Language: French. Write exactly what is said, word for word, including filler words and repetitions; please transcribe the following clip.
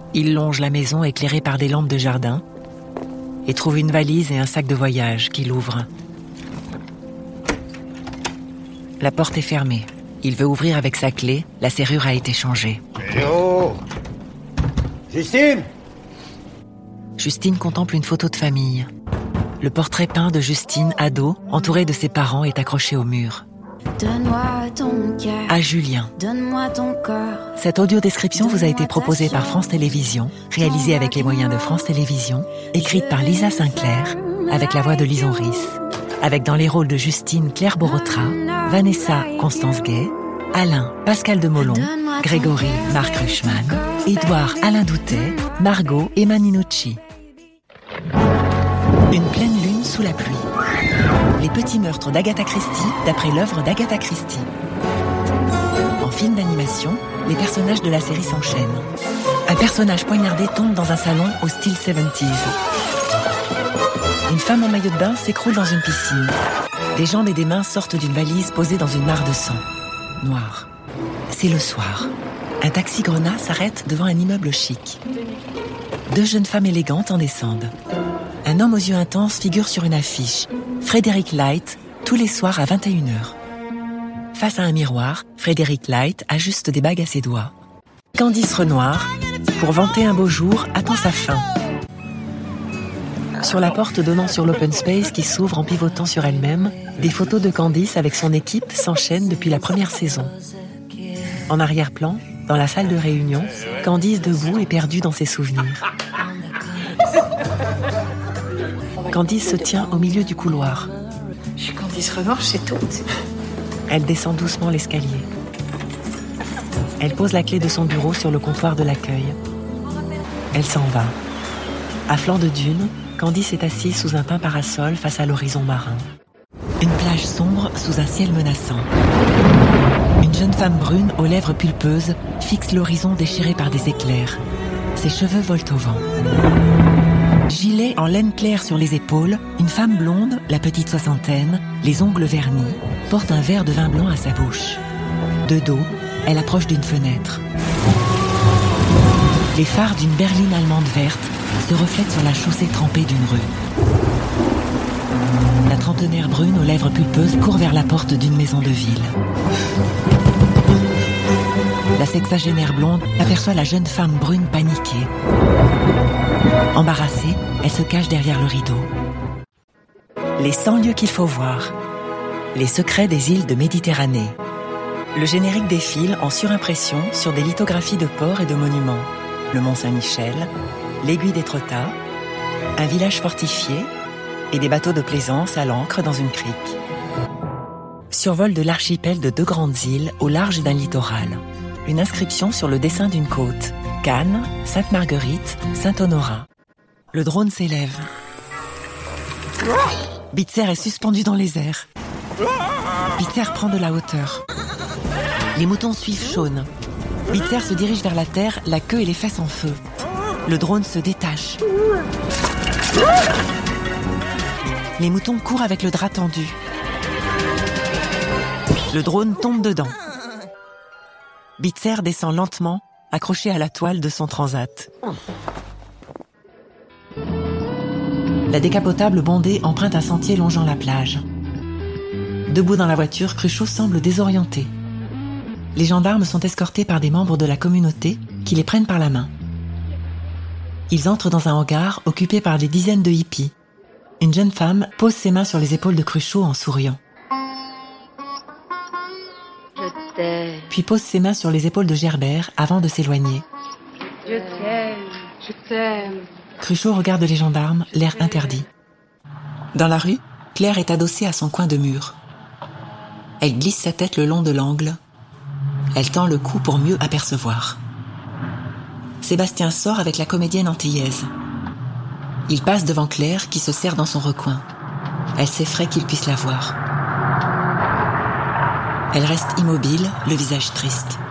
Il longe la maison éclairée par des lampes de jardin et trouve une valise et un sac de voyage qu'il ouvre. La porte est fermée. Il veut ouvrir avec sa clé, la serrure a été changée. Oh Justine Justine contemple une photo de famille. Le portrait peint de Justine, ado, entourée de ses parents, est accroché au mur. Donne-moi ton cœur. À Julien. Donne-moi ton corps. Cette audio-description vous a été proposée par France Télévisions, réalisée avec les moyens de France Télévisions, écrite par Lisa Sinclair, avec la voix de Lison Rhys. Avec dans les rôles de Justine, Claire Borotra, Vanessa, Constance Gay, Alain, Pascal Demolon, Grégory, Marc Ruchman, Édouard, Alain Doutet, Margot, Emma Ninucci. Une pleine lune sous la pluie. Les petits meurtres d'Agatha Christie, d'après l'œuvre d'Agatha Christie. En film d'animation, les personnages de la série s'enchaînent. Un personnage poignardé tombe dans un salon au style soixante-dix. Une femme en maillot de bain s'écroule dans une piscine. Des jambes et des mains sortent d'une valise posée dans une mare de sang. Noir. C'est le soir. Un taxi grenat s'arrête devant un immeuble chic. Deux jeunes femmes élégantes en descendent. Un homme aux yeux intenses figure sur une affiche. Frédéric Light, tous les soirs à vingt et une heures. Face à un miroir, Frédéric Light ajuste des bagues à ses doigts. Candice Renoir, pour vanter un beau jour, attend sa fin. Sur la porte donnant sur l'open space qui s'ouvre en pivotant sur elle-même, des photos de Candice avec son équipe s'enchaînent depuis la première saison. En arrière-plan, dans la salle de réunion, Candice debout et perdue dans ses souvenirs. Candice se tient au milieu du couloir. Je suis Candice Renoir, c'est tout. Elle descend doucement l'escalier. Elle pose la clé de son bureau sur le comptoir de l'accueil. Elle s'en va. À flanc de dune, Candice est assise sous un pin parasol face à l'horizon marin. Une plage sombre sous un ciel menaçant. Une jeune femme brune aux lèvres pulpeuses fixe l'horizon déchiré par des éclairs. Ses cheveux volent au vent. Gilet en laine claire sur les épaules, une femme blonde, la petite soixantaine, les ongles vernis, porte un verre de vin blanc à sa bouche. De dos, elle approche d'une fenêtre. Les phares d'une berline allemande verte se reflètent sur la chaussée trempée d'une rue. La trentenaire brune aux lèvres pulpeuses court vers la porte d'une maison de ville. La sexagénaire blonde aperçoit la jeune femme brune paniquée. Embarrassée, elle se cache derrière le rideau. Les cent lieux qu'il faut voir. Les secrets des îles de Méditerranée. Le générique défile en surimpression sur des lithographies de ports et de monuments. Le Mont Saint-Michel, l'Aiguille d'Étretat, un village fortifié et des bateaux de plaisance à l'ancre dans une crique. Survol de l'archipel de deux grandes îles au large d'un littoral. Une inscription sur le dessin d'une côte. Cannes, Sainte-Marguerite, Saint-Honorat. Le drone s'élève. Bitzer est suspendu dans les airs. Bitzer prend de la hauteur. Les moutons suivent Shaun. Bitzer se dirige vers la terre, la queue et les fesses en feu. Le drone se détache. Les moutons courent avec le drap tendu. Le drone tombe dedans. Bitzer descend lentement, accroché à la toile de son transat. La décapotable bondée emprunte un sentier longeant la plage. Debout dans la voiture, Cruchot semble désorienté. Les gendarmes sont escortés par des membres de la communauté qui les prennent par la main. Ils entrent dans un hangar occupé par des dizaines de hippies. Une jeune femme pose ses mains sur les épaules de Cruchot en souriant. Je t'aime. Puis pose ses mains sur les épaules de Gerbert avant de s'éloigner. Je t'aime. Je t'aime. Cruchot regarde les gendarmes, l'air interdit. Dans la rue, Claire est adossée à son coin de mur. Elle glisse sa tête le long de l'angle. Elle tend le cou pour mieux apercevoir. Sébastien sort avec la comédienne antillaise. Il passe devant Claire qui se serre dans son recoin. Elle s'effraie qu'il puisse la voir. Elle reste immobile, le visage triste.